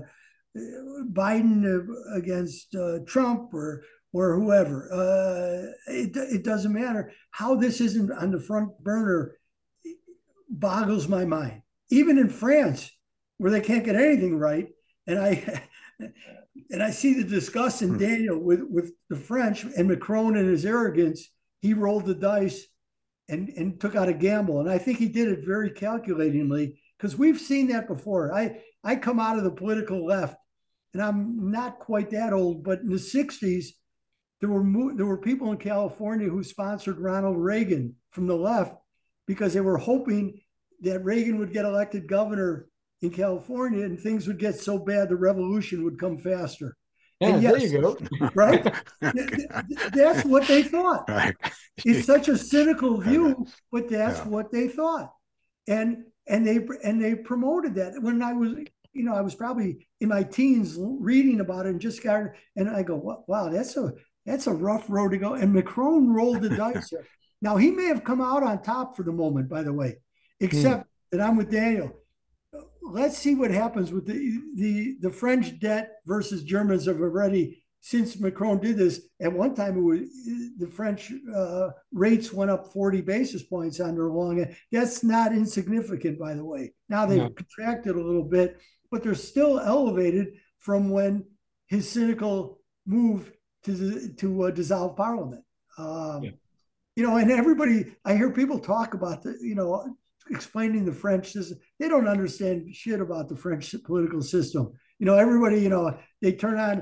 Biden against uh, Trump or or whoever. Uh, it, it doesn't matter. How this isn't on the front burner boggles my mind. Even in France, where they can't get anything right, and I and I see the disgust in Daniel with, with the French and Macron and his arrogance. He rolled the dice and, and took out a gamble. And I think he did it very calculatingly, because we've seen that before. I, I come out of the political left, and I'm not quite that old, but in the sixties, there were, there were people in California who sponsored Ronald Reagan from the left, because they were hoping that Reagan would get elected governor in California and things would get so bad the revolution would come faster.
Yeah,
and yes,
there you go.
Right? That's what they thought.
Right.
It's such a cynical view, but that's yeah. what they thought. And and they and they promoted that. When I was, you know, I was probably in my teens reading about it and just got, and I go, wow, that's a that's a rough road to go. And Macron rolled the dice here. Now, he may have come out on top for the moment, by the way, except hmm. that I'm with Daniel. Let's see what happens with the, the, the French debt versus Germans have already, since Macron did this, at one time it was, the French uh, rates went up forty basis points on their long end. That's not insignificant, by the way. Now they've no. contracted a little bit, but they're still elevated from when his cynical move to, to uh, dissolve Parliament. Um, yeah. You know, and everybody, I hear people talk about the, you know, explaining the French system. They don't understand shit about the French political system. You know, everybody, you know, they turn on,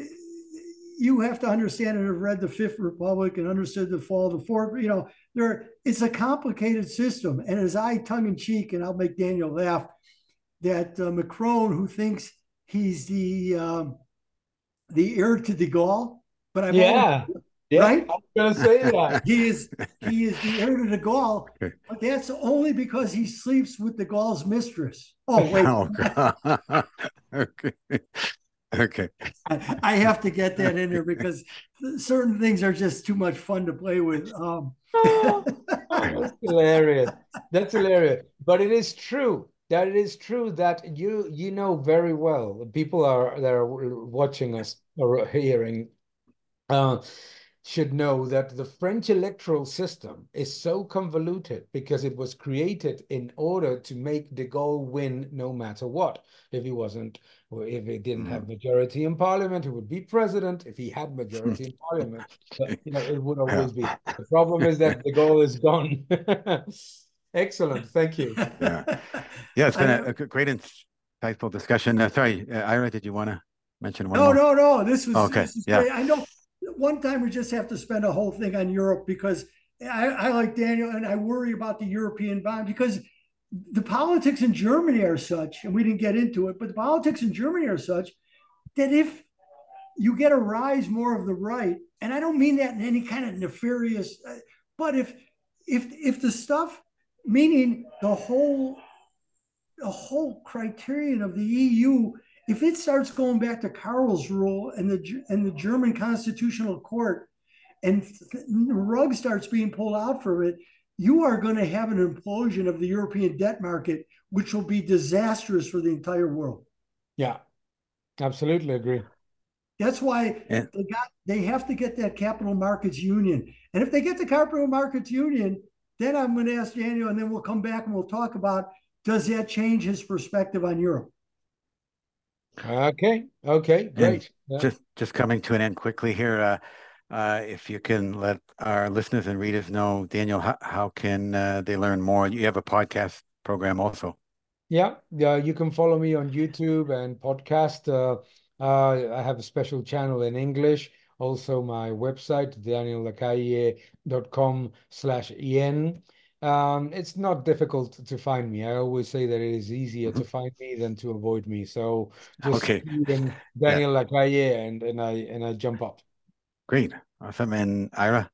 you have to understand and have read the Fifth Republic and understood the fall of the Fourth, you know, there, it's a complicated system. And as I tongue in cheek, and I'll make Daniel laugh, that uh, Macron, who thinks he's the, um, the heir to de Gaulle, but I've
yeah.
always,
Yeah,
right?
I was going to say that.
he is he is the heir to de Gaulle, but that's only because he sleeps with de Gaulle's mistress. Oh, wait.
Oh, God. Okay. Okay.
I, I have to get that in there because certain things are just too much fun to play with. Um.
Oh, that's hilarious. That's hilarious. But it is true. That it is true that you you know very well. People are that are watching us or hearing uh should know that the French electoral system is so convoluted because it was created in order to make de Gaulle win no matter what. If he wasn't, or if he didn't have majority in parliament, he would be president. If he had majority in parliament, but, you know, it would always be. The problem is that de Gaulle is gone. Excellent, thank you.
Yeah, yeah, it's been a, a great, insightful discussion. Uh, sorry, uh, Ira, did you want to mention one?
No,
more?
no, no. This was
okay.
This is
yeah.
great. I know. One time we just have to spend a whole thing on Europe because I, I like Daniel and I worry about the European bond because the politics in Germany are such, and we didn't get into it, but the politics in Germany are such that if you get a rise more of the right, and I don't mean that in any kind of nefarious, but if if if the stuff, meaning the whole the whole criterion of the E U, if it starts going back to Karlsruhe and the and the German Constitutional Court, and the rug starts being pulled out from it, you are going to have an implosion of the European debt market, which will be disastrous for the entire world.
Yeah, absolutely agree.
That's why yeah. they got they have to get that capital markets union, and if they get the capital markets union, then I'm going to ask Daniel, and then we'll come back and we'll talk about does that change his perspective on Europe?
Okay, okay, great.
Yeah. Just just coming to an end quickly here. Uh, uh, if you can let our listeners and readers know, Daniel, how, how can uh, they learn more? You have a podcast program also.
Yeah, yeah, you can follow me on YouTube and podcast. Uh, uh, I have a special channel in English. Also, my website, daniel lacalle dot com slash en. Um, it's not difficult to find me. I always say that it is easier
Mm-hmm.
to find me than to avoid me. So just
okay.
in Daniel yeah. Lacalle and and I and I jump up.
Great, awesome. And Ira?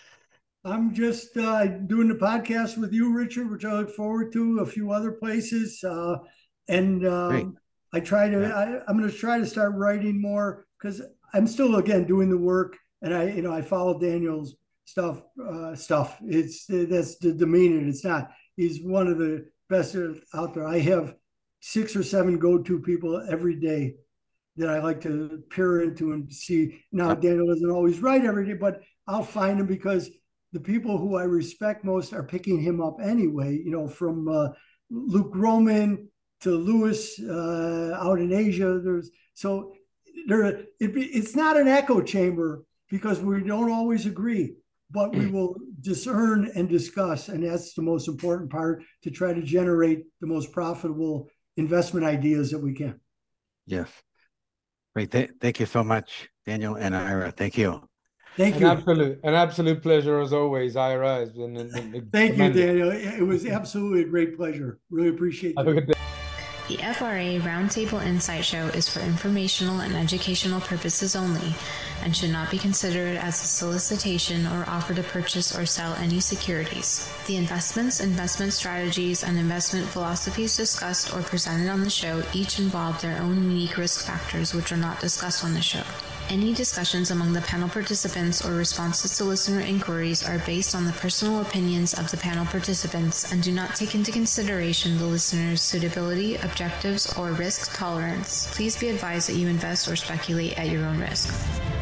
I'm just uh, doing the podcast with you, Richard, which I look forward to. A few other places, uh, and um, I try to. Yeah. I, I'm going to try to start writing more because I'm still again doing the work, and I, you know, I follow Daniel's stuff. Uh, stuff. It's that's to demean it. It's not. He's one of the best out there. I have six or seven go-to people every day that I like to peer into and see. Now, yep. Daniel doesn't always write every day, but I'll find him because the people who I respect most are picking him up anyway, you know, from uh, Luke Roman to Lewis uh, out in Asia. There's so there. It, it's not an echo chamber because we don't always agree, but we will discern and discuss. And that's the most important part, to try to generate the most profitable investment ideas that we can.
Yes. Great. Th- thank you so much, Daniel and Ira. Thank you.
Thank
an
you.
Absolute, an absolute pleasure as always, Ira. It's been an, an,
Thank
tremendous.
you, Daniel. It was absolutely a great pleasure. Really appreciate it.
Have a good day.
The F R A Roundtable Insight Show is for informational and educational purposes only and should not be considered as a solicitation or offer to purchase or sell any securities. The investments, investment strategies, and investment philosophies discussed or presented on the show each involve their own unique risk factors which are not discussed on the show. Any discussions among the panel participants or responses to listener inquiries are based on the personal opinions of the panel participants and do not take into consideration the listener's suitability, objectives, or risk tolerance. Please be advised that you invest or speculate at your own risk.